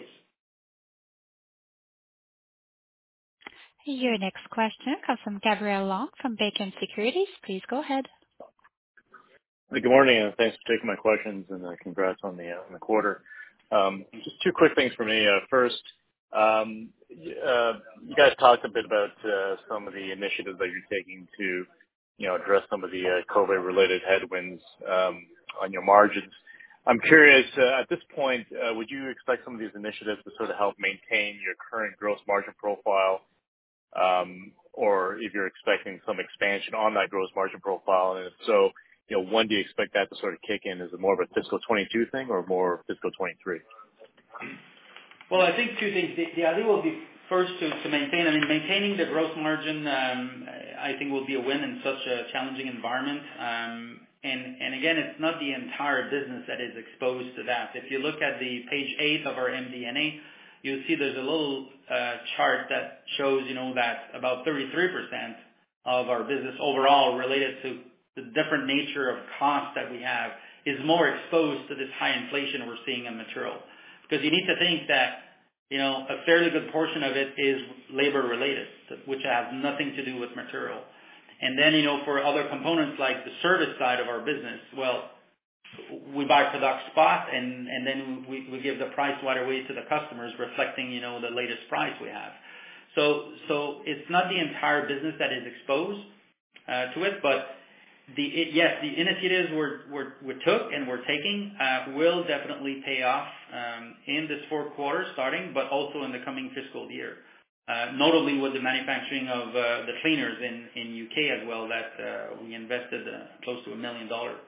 Your next question comes from Gabriel Long from Bacon Securities. Please go ahead. Good morning, and thanks for taking my questions, and uh, congrats on the uh, on the quarter. Um, just two quick things for me. Uh, first, um, uh, you guys talked a bit about uh, some of the initiatives that you're taking to, you know, address some of the uh, COVID-related headwinds um, on your margins. I'm curious, uh, at this point, uh, would you expect some of these initiatives to sort of help maintain your current gross margin profile, um, or if you're expecting some expansion on that gross margin profile, and if so, you know, when do you expect that to sort of kick in? Is it more of a fiscal twenty-two thing or more fiscal twenty-three? Well, I think two things. The, the idea will be first to, to maintain, I mean, maintaining the gross margin, um, I think will be a win in such a challenging environment. Um, and, and again, it's not the entire business that is exposed to that. If you look at the page eight of our M D N A, you'll see there's a little uh, chart that shows, you know, that about thirty-three percent of our business overall related to the different nature of cost that we have is more exposed to this high inflation we're seeing in material. Because you need to think that, you know, a fairly good portion of it is labor related, which has nothing to do with material. And then, you know, for other components like the service side of our business, well, we buy product spot and, and then we, we give the price right away to the customers reflecting, you know, the latest price we have. So, so it's not the entire business that is exposed uh, to it, but the it, yes, the initiatives we're, we're, we took and we're taking uh, will definitely pay off um, in this fourth quarter starting, but also in the coming fiscal year. Uh, notably with the manufacturing of uh, the cleaners in, in U K as well, that uh, we invested uh, close to a million dollars.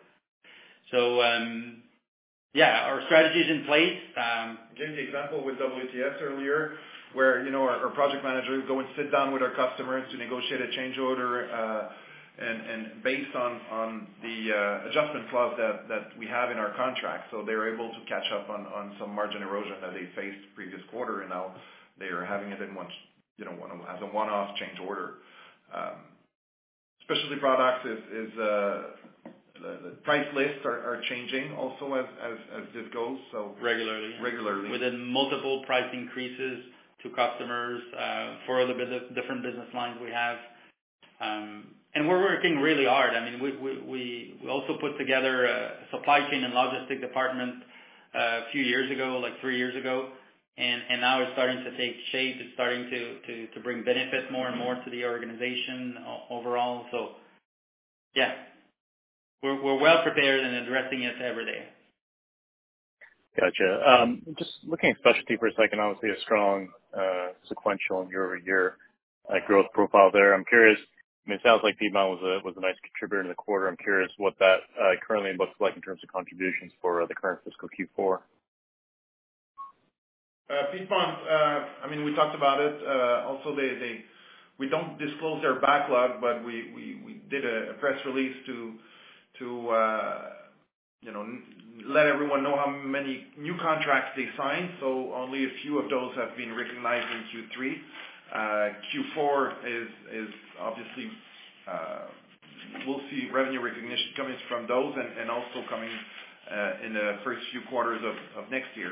So, um, yeah, our strategy is in place. Um, I gave the example with W T S earlier, where, you know, our, our project managers go and sit down with our customers to negotiate a change order, uh, and, and based on, on the uh, adjustment clause that, that we have in our contract. So they're able to catch up on, on some margin erosion that they faced previous quarter, and now they are having it in one, you know, one, as a one-off change order. Um, specialty products is, is uh, the, the price lists are, are changing also as, as, as this goes. So regularly, regularly, within multiple price increases to customers uh, for the different business lines we have. Um, and we're working really hard. I mean, we, we, we also put together a supply chain and logistic department uh, a few years ago, like three years ago, and, and now it's starting to take shape. It's starting to, to, to bring benefit more and more to the organization overall. So, yeah, we're, we're well prepared and addressing it every day. Gotcha. Um, just looking at specialty for a second, obviously a strong uh, sequential and year-over-year uh, growth profile there. I'm curious, I mean, it sounds like Piedmont was a was a nice contributor in the quarter. I'm curious what that uh, currently looks like in terms of contributions for uh, the current fiscal Q four. Uh, Piedmont, uh, I mean, we talked about it. Uh, also, they, they we don't disclose their backlog, but we, we, we did a, a press release to to uh, you know let everyone know how many new contracts they signed. So only a few of those have been recognized in Q three. Uh, Q four is is obviously uh, we'll see revenue recognition coming from those and, and also coming uh, in the first few quarters of, of next year.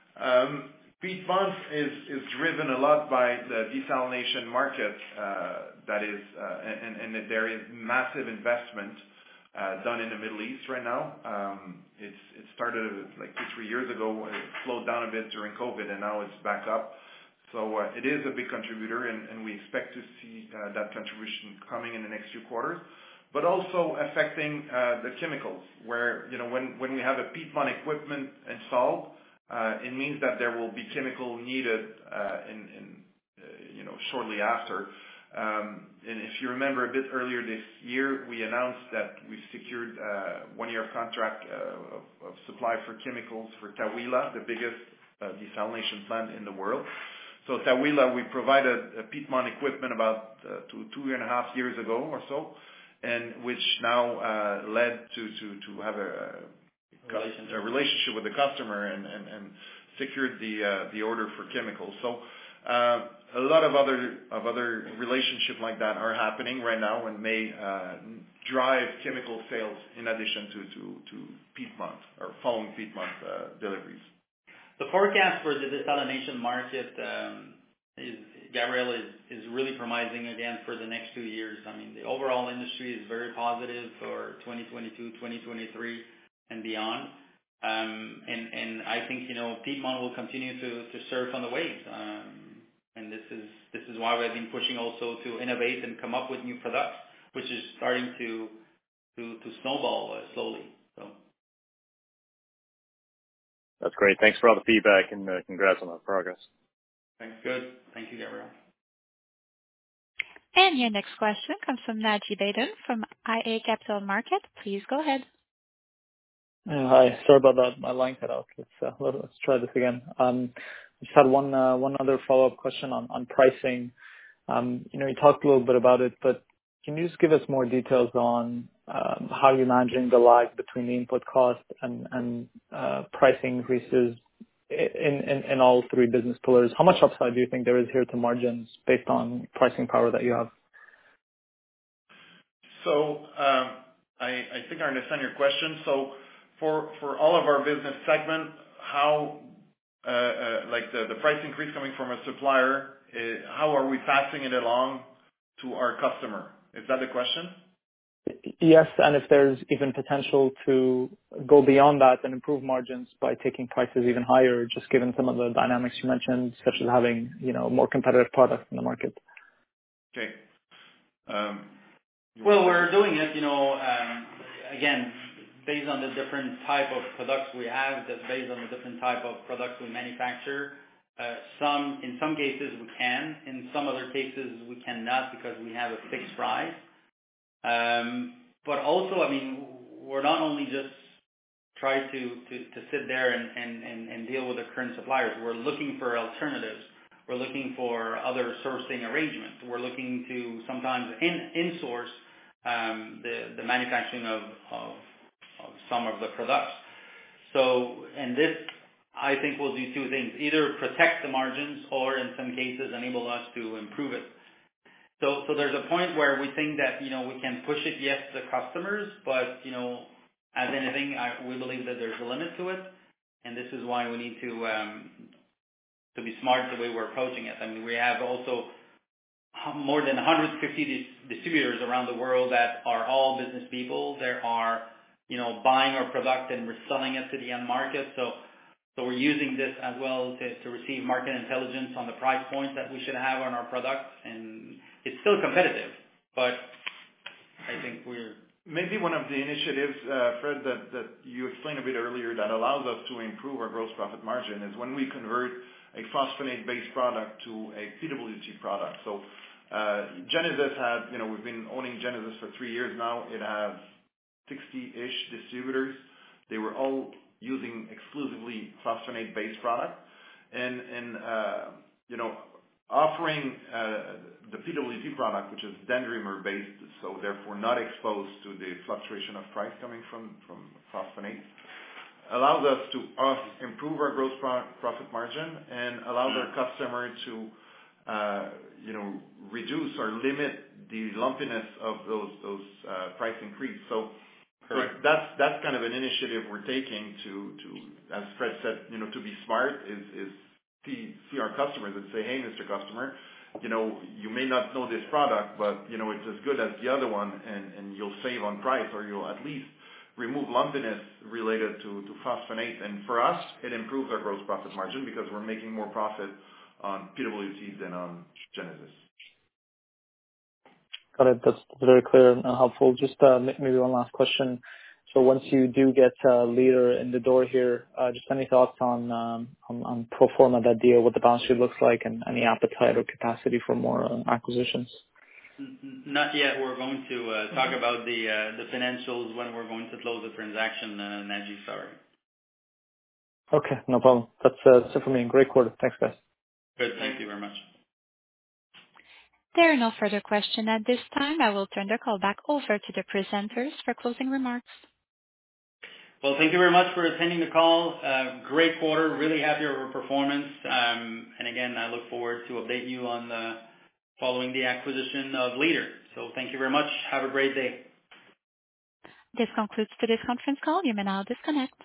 Um, Piedmont is, is driven a lot by the desalination market uh, that is, uh, and, and there is massive investment uh, done in the Middle East right now. Um, it's, it started like two, three years ago. It slowed down a bit during COVID, and now it's back up. So uh, it is a big contributor, and, and we expect to see uh, that contribution coming in the next few quarters, but also affecting uh, the chemicals, where, you know, when, when we have a Piedmont equipment installed, uh, it means that there will be chemical needed uh, in, in uh, you know, shortly after. Um, and if you remember a bit earlier this year, we announced that we've secured uh, one-year contract uh, of, of supply for chemicals for Taweelah, the biggest uh, desalination plant in the world. So Taweelah, we provided uh, Piedmont equipment about uh, two, two and a half years ago or so, and which now uh, led to, to, to have a, relationship. a relationship with the customer and, and, and secured the uh, the order for chemicals. So uh, a lot of other of other relationships like that are happening right now and may uh, drive chemical sales in addition to, to, to Piedmont or following Piedmont uh, deliveries. The forecast for the desalination market, um, is, Gabriel, is, is really promising again for the next two years. I mean, the overall industry is very positive for twenty twenty-two, twenty twenty-three, and beyond. Um, and, and I think, you know, Piedmont will continue to, to surf on the waves. Um, and this is this is why we've been pushing also to innovate and come up with new products, which is starting to to, to snowball uh, slowly. So. That's great. Thanks for all the feedback, and uh, congrats on that progress. Thanks. Good. Thank you, Gabriel. And your next question comes from Naji Baden from I A Capital Markets. Please go ahead. Uh, Hi. Sorry about that. My line cut out. Let's uh, let- let's try this again. Um, Just had one uh, one other follow-up question on on pricing. Um, You know, you talked a little bit about it, but can you just give us more details on um, how you're managing the lag between the input cost and and uh, pricing increases in in in all three business pillars? How much upside do you think there is here to margins based on pricing power that you have? So um, I, I think I understand your question. So for for all of our business segment, how uh, uh, like the, the price increase coming from a supplier, uh, how are we passing it along to our customer? Is that the question? Yes, and if there's even potential to go beyond that and improve margins by taking prices even higher, just given some of the dynamics you mentioned, such as having, you know, more competitive products in the market. Okay. Um, Well, we're doing it, you know, um, again, based on the different type of products we have, that's based on the different type of products we manufacture. Uh, some, in some cases we can, in some other cases we cannot because we have a fixed price. Um, but also, I mean, we're not only just try to, to, to sit there and, and, and, and deal with the current suppliers. We're looking for alternatives. We're looking for other sourcing arrangements. We're looking to sometimes in, in-source um, the, the manufacturing of, of, of some of the products. So, and this, I think, will do two things: either protect the margins, or in some cases, enable us to improve it. So, so there's a point where we think that, you know, we can push it, yes, to customers, but, you know, as anything, I, we believe that there's a limit to it, and this is why we need to um, to be smart the way we're approaching it. I mean, we have also more than one hundred fifty dis- distributors around the world that are all business people. There are, you know, buying our product and we're selling it to the end market. So, so we're using this as well to, to receive market intelligence on the price points that we should have on our product, and it's still competitive, but I think we're maybe one of the initiatives, uh, Fred, that, that you explained a bit earlier that allows us to improve our gross profit margin is when we convert a phosphonate-based product to a P W T product. So uh, Genesis had, you know, we've been owning Genesis for three years now. It has sixty-ish distributors. They were all using exclusively phosphonate-based product. And, and uh, you know, offering uh, the P W T product, which is dendrimer-based, so therefore not exposed to the fluctuation of price coming from, from phosphonate, allows us to uh, improve our gross pro- profit margin and allows our customer to, uh, you know, reduce or limit the lumpiness of those those uh, price increase. So, so that's that's kind of an initiative we're taking to, to, as Fred said, you know, to be smart is is see see our customers and say, hey, Mister Customer, you know, you may not know this product, but you know it's as good as the other one, and, and you'll save on price, or you'll at least remove lumpiness related to, to phosphonate. And for us, it improves our gross profit margin because we're making more profit on P W T than on Genesis. Got it. That's very clear and helpful. Just uh, m- maybe one last question. So once you do get a leader in the door here, uh, just any thoughts on, um, on on pro forma that deal, what the balance sheet looks like, and any appetite or capacity for more uh, acquisitions? not yet. We're going to uh, talk about the uh, the financials when we're going to close the transaction, uh, Naji. Sorry. Okay, no problem. That's, uh, that's it for me. Great quarter. Thanks, guys. Good. Thank you very much. There are no further questions at this time. I will turn the call back over to the presenters for closing remarks. Well, thank you very much for attending the call. Uh, great quarter. Really happy with our performance. Um, and again, I look forward to update you on the following the acquisition of Leader. So thank you very much. Have a great day. This concludes today's conference call. You may now disconnect.